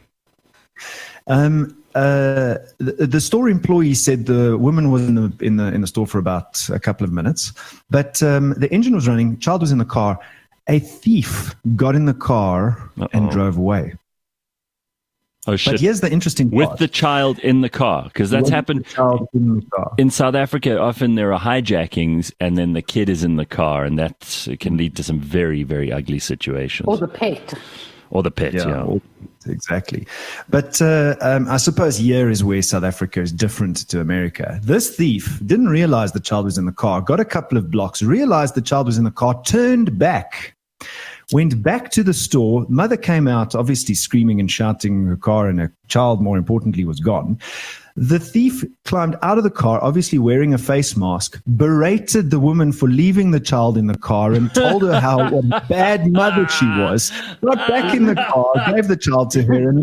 The store employee said the woman was in the store for about a couple of minutes, but the engine was running, child was in the car. A thief got in the car and drove away. Oh, shit. But here's the interesting part. With the child in the car, because that's happened in South Africa. Often there are hijackings and then the kid is in the car, and that can lead to some very, very ugly situations. Or the pet. Yeah. Exactly. But I suppose here is where South Africa is different to America. This thief didn't realize the child was in the car, got a couple of blocks, realized the child was in the car, turned back, went back to the store. Mother came out, obviously screaming and shouting in her car, and her child, more importantly, was gone. The thief climbed out of the car, obviously wearing a face mask, berated the woman for leaving the child in the car and told her what a bad mother she was, got back in the car, gave the child to her and left.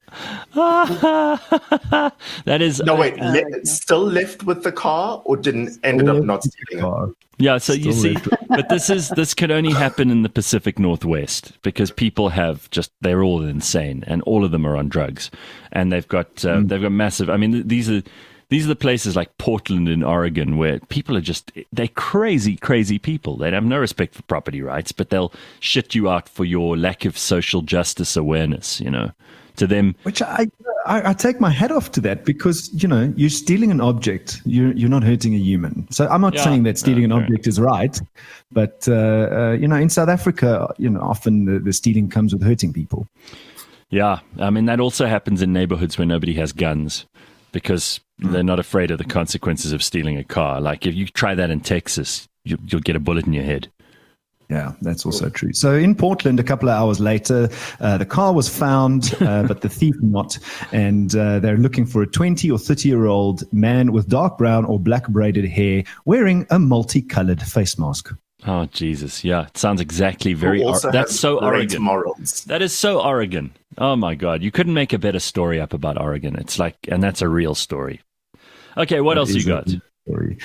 That is No, wait, still left with the car or ended up not stealing it? Yeah, so you see, but this could only happen in the Pacific Northwest because people they're all insane and all of them are on drugs, and they've got massive. I mean, these are the places like Portland in Oregon where people are they're crazy people. They have no respect for property rights, but they'll shit you out for your lack of social justice awareness. To them, which I take my hat off to that, because you're stealing an object, you're not hurting a human. So I'm not saying that stealing an object is right, but in South Africa, often the stealing comes with hurting people. Yeah, I mean that also happens in neighborhoods where nobody has guns because they're not afraid of the consequences of stealing a car. Like if you try that in Texas, you'll get a bullet in your head. Yeah, that's also true. So in Portland, a couple of hours later, the car was found, but the thief not. And they're looking for a 20 or 30-year-old man with dark brown or black braided hair wearing a multicolored face mask. Oh, Jesus. Yeah, it sounds exactly that's so Oregon. Morals. That is so Oregon. Oh, my God. You couldn't make a better story up about Oregon. It's and that's a real story. Okay, what else you got? Story.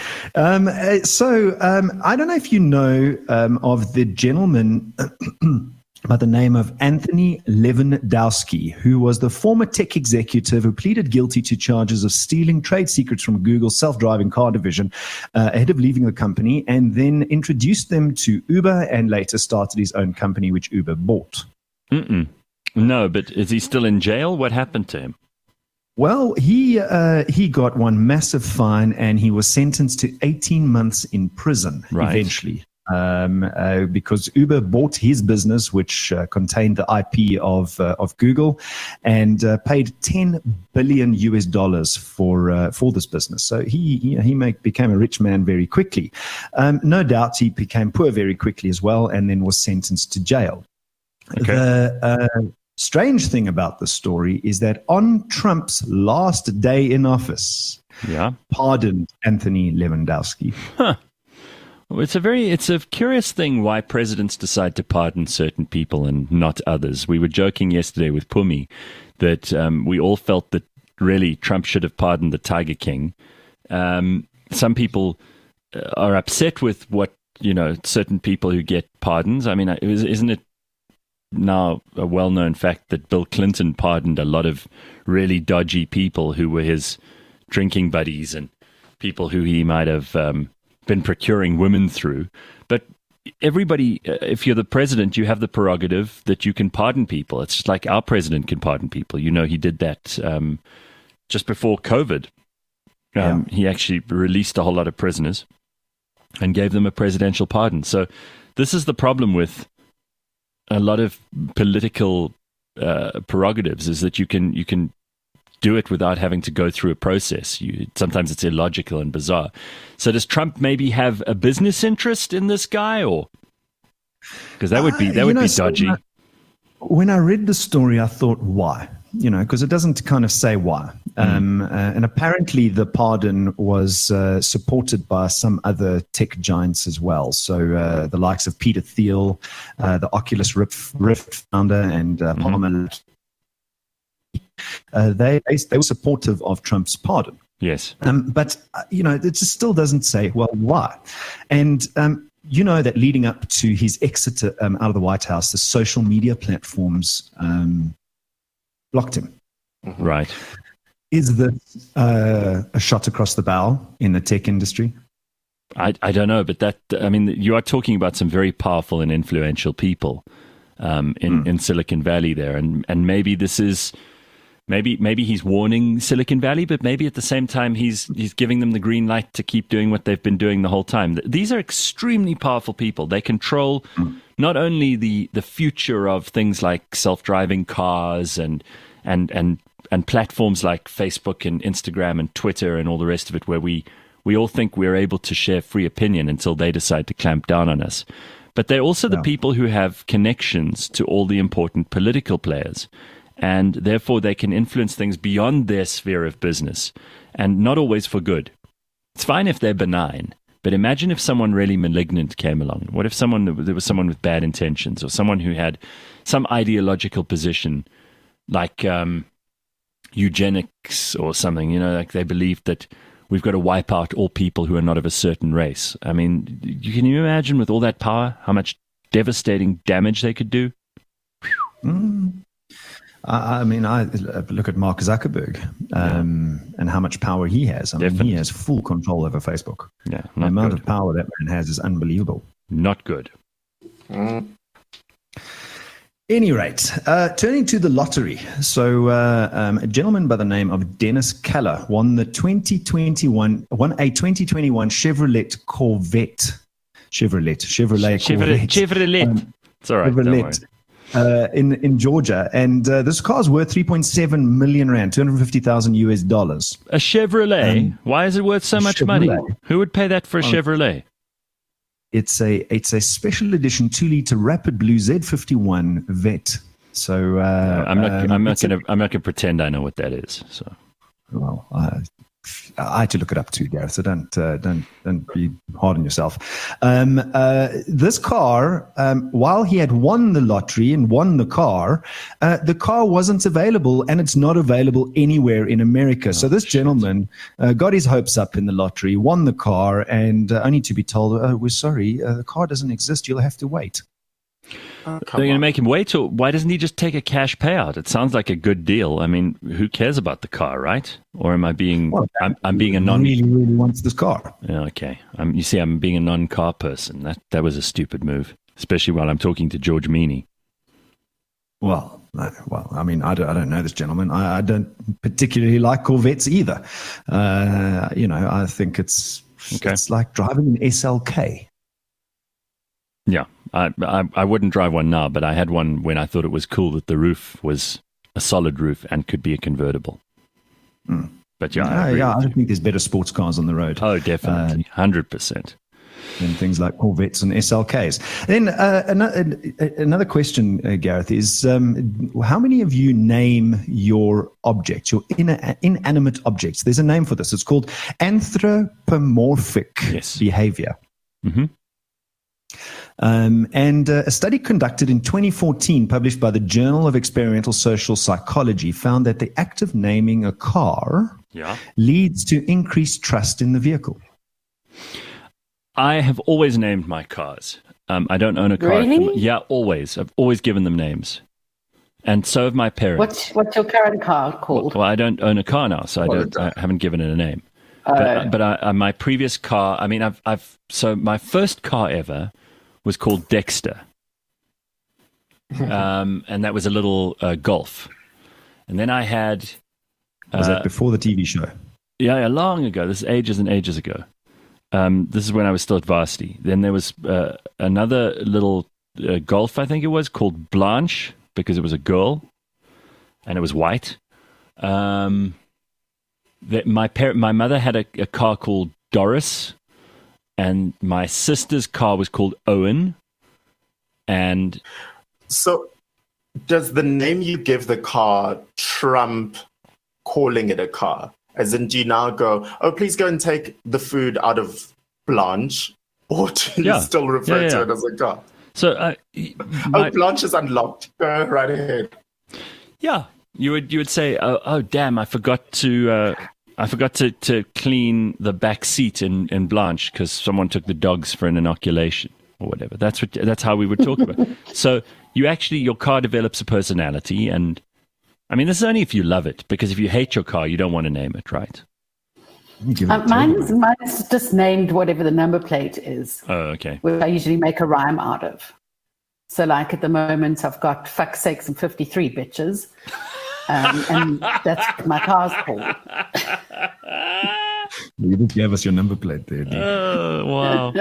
So I don't know if you know of the gentleman by the name of Anthony Lewandowski, who was the former tech executive who pleaded guilty to charges of stealing trade secrets from Google's self-driving car division ahead of leaving the company, and then introduced them to Uber and later started his own company, which Uber bought. No, but is he still in jail? What happened to him? Well, he got one massive fine and he was sentenced to 18 months in prison eventually, because Uber bought his business, which contained the IP of Google, and paid $10 billion for this business. So he became a rich man very quickly. No doubt he became poor very quickly as well, and then was sentenced to jail. Okay. The strange thing about this story is that on Trump's last day in office, pardoned Anthony Lewandowski. Huh. Well, it's a curious thing why presidents decide to pardon certain people and not others. We were joking yesterday with Pumi that we all felt that really Trump should have pardoned the Tiger King. Some people are upset with what certain people who get pardons. I mean, isn't it now a well-known fact that Bill Clinton pardoned a lot of really dodgy people who were his drinking buddies and people who he might have been procuring women through. But everybody, if you're the president, you have the prerogative that you can pardon people. It's just like our president can pardon people. He did that just before COVID. He actually released a whole lot of prisoners and gave them a presidential pardon. So this is the problem with a lot of political prerogatives, is that you can do it without having to go through a process. Sometimes it's illogical and bizarre. So does Trump maybe have a business interest in this guy, or because that would be dodgy? When I read the story, I thought, why? Because it doesn't kind of say why. And apparently the pardon was supported by some other tech giants as well. So the likes of Peter Thiel, the Oculus Rift founder, and Palmer. They were supportive of Trump's pardon. Yes. But, it just still doesn't say, well, why? And that leading up to his exit out of the White House, the social media platforms blocked him. Right. Is this a shot across the bow in the tech industry? I don't know, but you are talking about some very powerful and influential people in Silicon Valley there, and maybe this is maybe he's warning Silicon Valley, but maybe at the same time he's giving them the green light to keep doing what they've been doing the whole time. These are extremely powerful people. They control not only the future of things like self-driving cars and platforms like Facebook and Instagram and Twitter and all the rest of it, where we all think we're able to share free opinion until they decide to clamp down on us. But they're also the people who have connections to all the important political players, and therefore they can influence things beyond their sphere of business, and not always for good. It's fine if they're benign, but imagine if someone really malignant came along. What if there was someone with bad intentions, or someone who had some ideological position, like eugenics or something. You know, like they believed that we've got to wipe out all people who are not of a certain race. I mean, can you imagine with all that power how much devastating damage they could do? I mean, I look at Mark Zuckerberg and how much power he has. I mean, he has full control over Facebook. Yeah, the amount of power that man has is unbelievable. Not good. Any rate, turning to the lottery. So a gentleman by the name of Dennis Keller won a 2021 Chevrolet Corvette. Chevrolet Corvette. It's all right. Chevrolet. In Georgia, and this car is worth 3.7 million rand, $250,000. A Chevrolet. Why is it worth so much money? Who would pay that for a Chevrolet? It's a special edition 2-liter Rapid Blue Z51 Vet. So I'm not going to pretend I know what that is. So, well, I had to look it up too, Gareth. So don't be hard on yourself. This car, while he had won the lottery and won the car wasn't available, and it's not available anywhere in America. So this gentleman got his hopes up in the lottery, won the car, and only to be told, "Oh, we're sorry, the car doesn't exist. You'll have to wait." They're going to make him wait, or why doesn't he just take a cash payout? It sounds like a good deal. I mean, who cares about the car, right? Or am I being? Well, I'm being a non. Really wants this car. Yeah, okay. You see, I'm being a non-car person. That was a stupid move, especially while I'm talking to George Meany. Well, I mean, I don't know this gentleman. I don't particularly like Corvettes either. I think it's like driving an SLK. Yeah, I wouldn't drive one now, but I had one when I thought it was cool that the roof was a solid roof and could be a convertible. But I think there's better sports cars on the road. Oh, definitely, 100%. And things like Corvettes and SLKs. Then another question, Gareth, is how many of you name your objects, your inanimate objects? There's a name for this. It's called anthropomorphic behavior. Mm-hmm. And a study conducted in 2014, published by the Journal of Experimental Social Psychology, found that the act of naming a car leads to increased trust in the vehicle. I have always named my cars. I don't own a car. Really? Yeah, always. I've always given them names. And so have my parents. What's your current car called? Well, I don't own a car now, so I haven't given it a name. But my previous car, I mean, so my first car ever was called Dexter. And that was a little Golf. And then I had... was that before the TV show? Yeah, long ago. This is ages and ages ago. This is when I was still at varsity. Then there was another little Golf, I think it was, called Blanche, because it was a girl, and it was white. My mother had a car called Doris, and my sister's car was called Owen. And so, does the name you give the car trump calling it a car? As in, do you now go, "Oh, please go and take the food out of Blanche," or do you still refer to it as a car? So, Blanche is unlocked. Go right ahead. Yeah, you would say, "Oh, damn, I forgot to clean the back seat in Blanche because someone took the dogs for an inoculation or whatever." That's how we would talk about it. So your car develops a personality, and I mean, this is only if you love it, because if you hate your car, you don't want to name it, right? Mine's just named whatever the number plate is. Oh, okay. Which I usually make a rhyme out of. So, like at the moment, I've got "fuck sakes" and 53 bitches. And that's what my car's called. You just gave us your number plate there. Oh,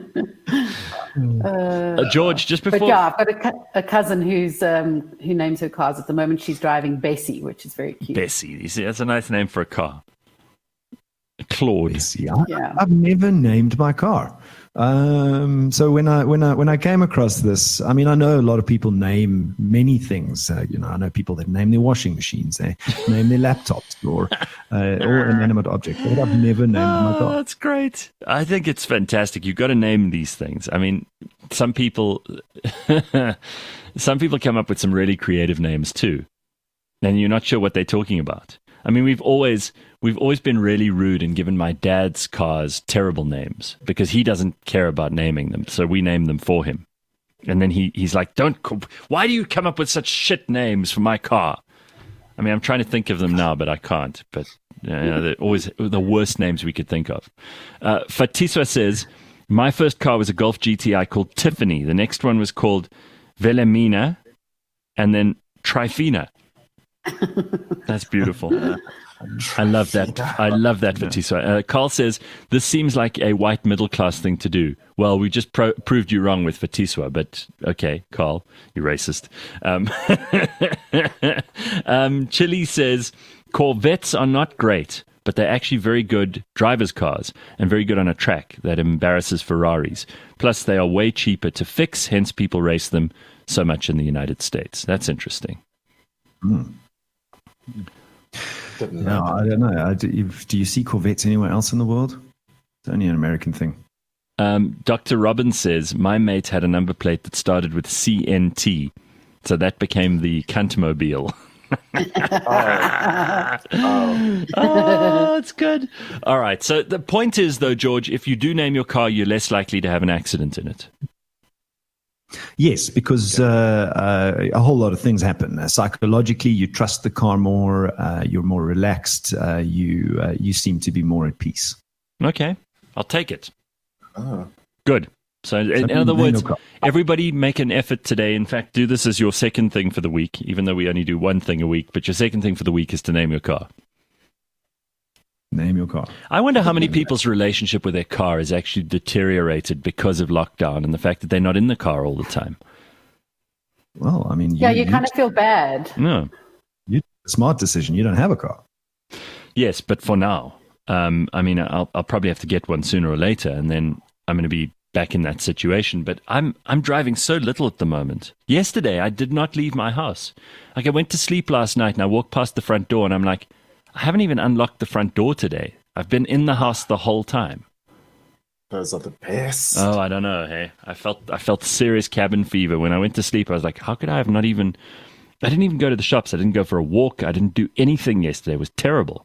wow. George, just before... But yeah, I've got a cousin who names her cars at the moment. She's driving Bessie, which is very cute. Bessie. You see, that's a nice name for a car. Claude. Bessie. I've never named my car. So when I came across this, I mean, I know a lot of people name many things. I know people that name their washing machines, they name their laptops or inanimate objects. But I've never named my car. That's great. I think it's fantastic. You've got to name these things. I mean, some people come up with some really creative names too. and you're not sure what they're talking about. I mean, we've always been really rude and given my dad's cars terrible names because he doesn't care about naming them, so we name them for him. And then he's like, why do you come up with such shit names for my car? I mean, I'm trying to think of them now, but I can't. But they're always the worst names we could think of. Fatiswa says, my first car was a Golf GTI called Tiffany. The next one was called Velemina, and then Trifina. That's beautiful. I love that. I love that, Fatiswa. Carl says, this seems like a white middle class thing to do. Well, we just proved you wrong with Fatiswa, but okay, Carl, you're racist. Chili says, Corvettes are not great, but they're actually very good driver's cars and very good on a track that embarrasses Ferraris. Plus, they are way cheaper to fix, hence people race them so much in the United States. That's interesting. No, I don't know. Do you see Corvettes anywhere else in the world? It's only an American thing. Dr. Robbins says, my mate had a number plate that started with CNT, so that became the Cantmobile. Oh, it's good. All right. So the point is, though, George, if you do name your car, you're less likely to have an accident in it. Yes, because a whole lot of things happen. Psychologically, you trust the car more. You're more relaxed. You seem to be more at peace. Okay, I'll take it. Good. So in other words, everybody make an effort today. In fact, do this as your second thing for the week, even though we only do one thing a week. But your second thing for the week is to name your car. Name your car. I wonder how many people's relationship with their car is actually deteriorated because of lockdown and the fact that they're not in the car all the time. Well, I mean... you kind of feel bad. No. Smart decision. You don't have a car. Yes, but for now. I mean, I'll probably have to get one sooner or later, and then I'm going to be back in that situation. But I'm driving so little at the moment. Yesterday, I did not leave my house. Like, I went to sleep last night, and I walked past the front door, and I'm like, I haven't even unlocked the front door today. I've been in the house the whole time. Those are the best. Oh, I don't know. Hey, I felt serious cabin fever when I went to sleep. I was like, how could I have not even? I didn't even go to the shops. I didn't go for a walk. I didn't do anything yesterday. It was terrible.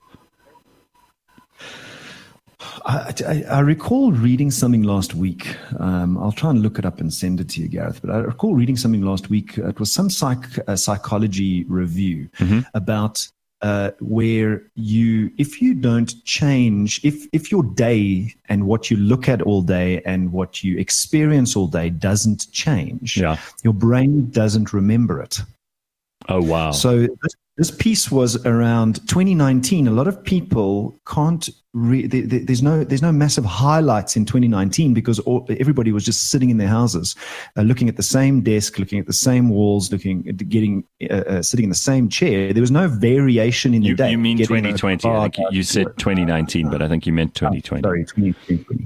I recall reading something last week. I'll try and look it up and send it to you, Gareth. But I recall reading something last week. It was some psychology review about. Where if you don't change, if your day and what you look at all day and what you experience all day doesn't change, your brain doesn't remember it. Oh, wow. So this piece was around 2019. A lot of people can't there's no massive highlights in 2019 because everybody was just sitting in their houses, looking at the same desk, looking at the same walls, sitting in the same chair. There was no variation in the day. You mean 2020? I think you said 2019, but I think you meant 2020. Sorry, 2020.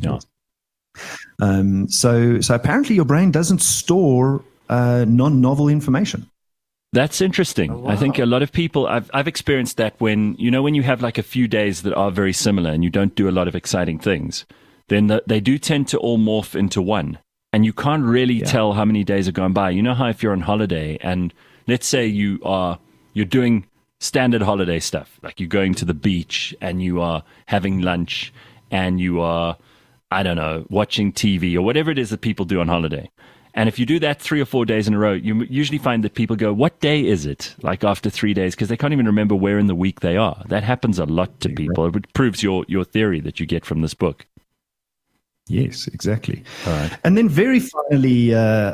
No. So apparently your brain doesn't store non-novel information. That's interesting. Oh, wow. I think a lot of people, I've experienced that when you have like a few days that are very similar and you don't do a lot of exciting things, then they do tend to all morph into one. And you can't really tell how many days have gone by. You know how if you're on holiday and let's say you're doing standard holiday stuff, like you're going to the beach and you are having lunch and you are, I don't know, watching TV or whatever it is that people do on holiday. And if you do that 3 or 4 days in a row, you usually find that people go, what day is it? Like after 3 days, because they can't even remember where in the week they are. That happens a lot to people. It proves your theory that you get from this book. Yes, exactly. All right. And then very finally,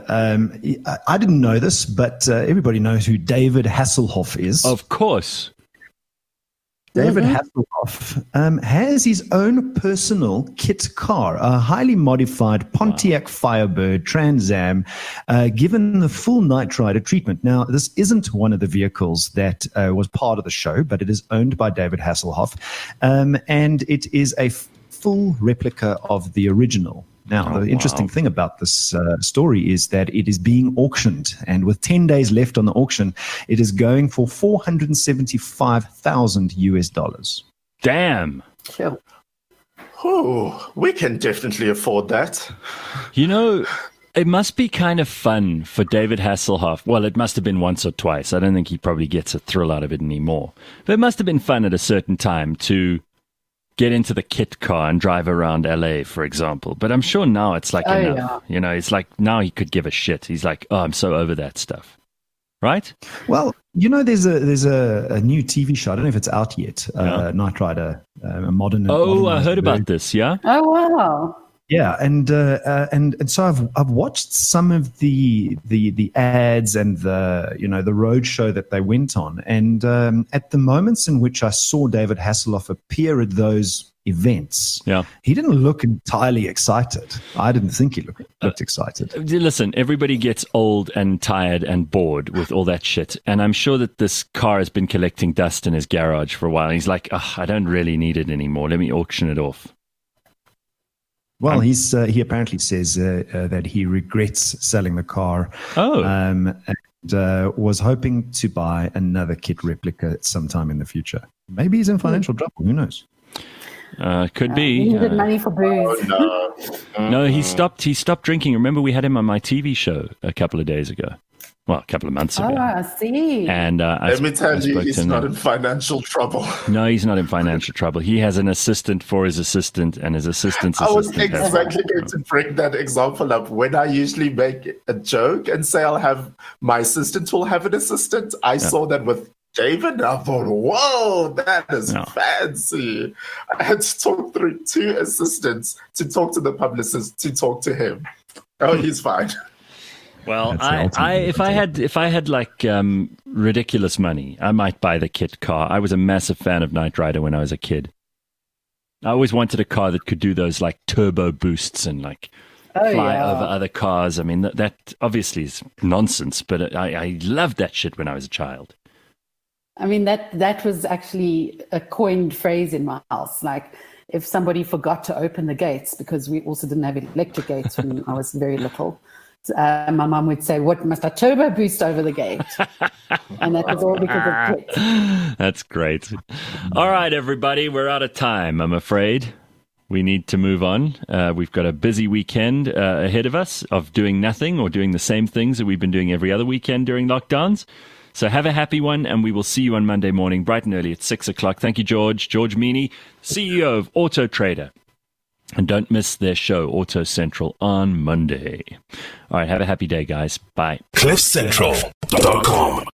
I didn't know this, but everybody knows who David Hasselhoff is. Of course. David Hasselhoff has his own personal kit car, a highly modified Pontiac Firebird Trans Am, given the full Night Rider treatment. Now, this isn't one of the vehicles that was part of the show, but it is owned by David Hasselhoff, and it is a full replica of the original. Now, the interesting thing about this story is that it is being auctioned, and with 10 days left on the auction, it is going for $475,000. Damn. Oh, we can definitely afford that. You know, It must be kind of fun for David Hasselhoff. Well, it must have been once or twice. I don't think he probably gets a thrill out of it anymore. But it must have been fun at a certain time to get into the kit car and drive around LA, for example. But I'm sure now it's like enough. Yeah. It's like now he could give a shit. He's like, oh, I'm so over that stuff. Right? Well, there's a new TV show. I don't know if it's out yet. Knight Rider, a modern. Oh, I heard about this. Yeah. Oh wow. Yeah, and so I've watched some of the ads and the road show that they went on, and at the moments in which I saw David Hasselhoff appear at those events, he didn't look entirely excited. I didn't think he looked excited. Listen, everybody gets old and tired and bored with all that shit, and I'm sure that this car has been collecting dust in his garage for a while. He's like, I don't really need it anymore. Let me auction it off. Well, he apparently says that he regrets selling the car. And was hoping to buy another kit replica sometime in the future. Maybe he's in financial trouble. Who knows? Could be. He needed money for booze. No, he stopped drinking. Remember, we had him on my TV show a couple of days ago. Well, a couple of months ago. Oh, I see. And let me tell you, he's not in financial trouble. No, he's not in financial trouble. He has an assistant for his assistant, and his assistant's assistant. I was exactly going to bring that example up. When I usually make a joke and say my assistant will have an assistant, I saw that with David, and I thought, whoa, that is fancy. I had to talk through 2 assistants to talk to the publicist to talk to him. Oh, he's fine. Well, if I had like ridiculous money, I might buy the kit car. I was a massive fan of Knight Rider when I was a kid. I always wanted a car that could do those like turbo boosts and like fly over other cars. I mean, that obviously is nonsense, but I loved that shit when I was a child. I mean, that was actually a coined phrase in my house. Like, if somebody forgot to open the gates, because we also didn't have electric gates when I was very little. My mum would say, what, must I turbo boost over the gate? And that was all because of kids. That's great. All right, everybody, we're out of time, I'm afraid. We need to move on. We've got a busy weekend ahead of us of doing nothing or doing the same things that we've been doing every other weekend during lockdowns. So have a happy one, and we will see you on Monday morning, bright and early at 6 o'clock. Thank you, George. George Meany, CEO of Auto Trader. And don't miss their show, Auto Central, on Monday. All right, have a happy day, guys. Bye. CliffCentral.com